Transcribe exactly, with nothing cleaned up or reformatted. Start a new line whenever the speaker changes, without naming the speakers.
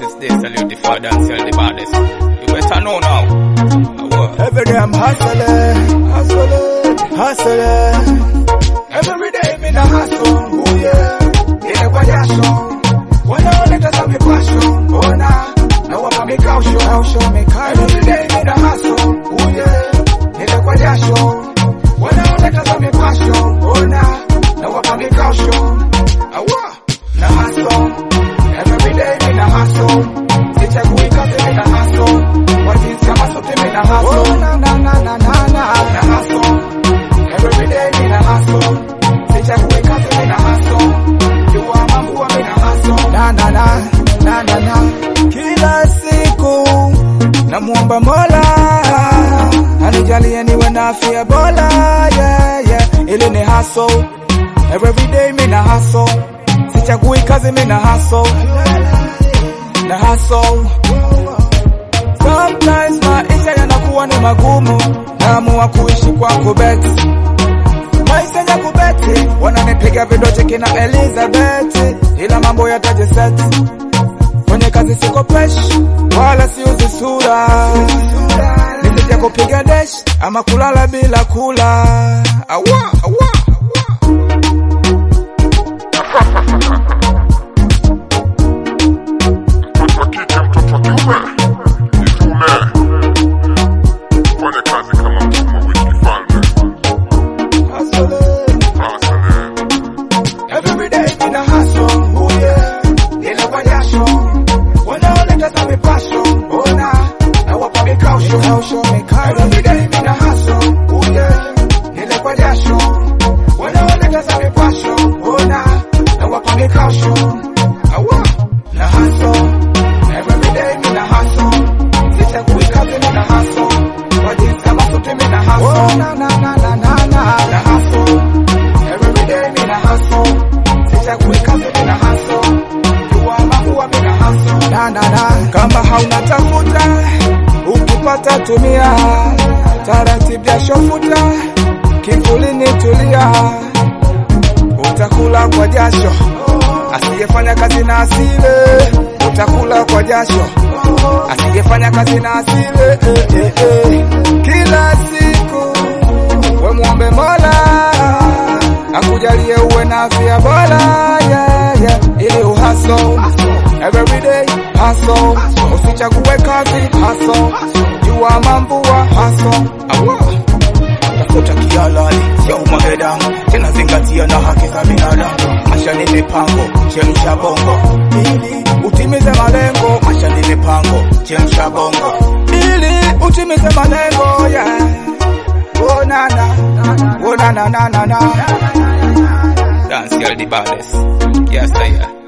is this, salute the father and sell the baddest. You better know now.
Every day I'm hustling, hustling, hustling. Every day me na hustle, oh yeah. Ile kwa jasho, wanaoleta za mipasho, ona, na wapa mikausho, kausho, mikausho. Every day me na hustle, oh yeah. Ile kwa jasho, wanaoleta za mipasho, ona, na wapa mikausho, awa, na hustle. Every day me na hustle, sichagui kazi me na hustle, kwa jinsi ya masote me na hustle, na na na na na na, na hustle. Every day me na hustle, sichagui kazi me na hustle, jua mambo wa me na hustle, na na na na na na. Kila siku namuomba Mola anijalie niwe na afya bora, yeah yeah, ili ni hustle. Every day me na hustle, sichagui kazi me na hustle, na hustle. Sometimes maisha yanakuwa ni magumu, naamua kuishi kwa kubeti. Maisha ya kubeti, wananipiga vidoti kina Elizabeth, ila mambo yatajiseti. Kwenye kazi siko fresh, wala siuzi sura, nikija kupiga dash, ama kulala bila kula. Awa, awa. Every day me na hustle, oh yeah. Nile kwa jasho, wanaoleta za mipasho, ona, na wapa mikausho, awa, na hustle. Every day me na hustle, sichagui kazi me na hustle, kwa jinsi ya masote me na hustle, oh na na na na na na, na hustle. Every day me na hustle, sichagui kazi me na hustle, jua mambo wa me na hustle, na na na. Kama hauna tafuta, ukipata tumia, taratibu ya shofuta, kivulini tulia. Utakula kwa jasho, asiyefanya kazi na asile. Utakula kwa jasho, asiyefanya kazi na asile, eh, eh, eh. Kila siku we muombe Mola akujalie uwe na afya bora, yeah yeah, ili uhustle. Every day hustle, usichague kazi hustle, jua mambo wa hustle, awa. Tafuta kihalali, sio umaheda, tena zingatia na haki za binadamu. Maisha ni mipango, chemsha bongo, ili utimize malengo. Maisha ni mipango, chemsha bongo, ili utimize malengo, yeah. Oh na na, oh na na na na na.
Dance girl the baddest, yes I am.